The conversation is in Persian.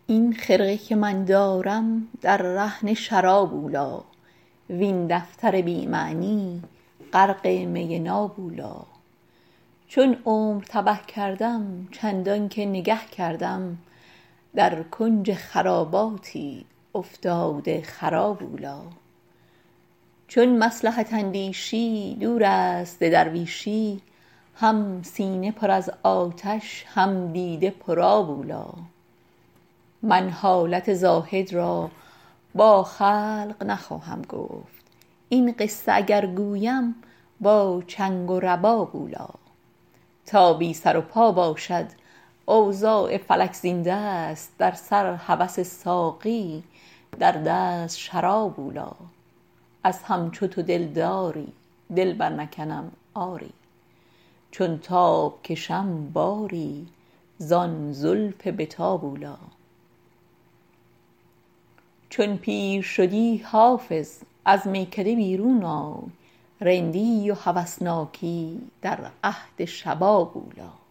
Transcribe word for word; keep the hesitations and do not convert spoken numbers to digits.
این خرقه که من دارم در رهن شراب اولا، وین دفتر بی معنی غرق می ناب اولا. چون عمر تبه کردم چندان که نگه کردم، در کنج خراباتی افتاده خراب اولا. چون مصلحت اندیشی دور است ز درویشی، هم سینه پر از آتش هم دیده پر آب اولا. من حالت زاهد را با خلق نخواهم گفت، این قصه اگر گویم با چنگ و رباب اولا. تا بی سر و پا باشد اوضاع فلک زین دست، در سر هوس ساقی در دست شراب اولا. از همچو تو دلداری دل بر نکنم آری، چون تاب کشم باری زان زلف به تاب اولا. چون پیر شدی حافظ از میکده بیرون آی، رندی و هوسناکی در عهد شباب اولا.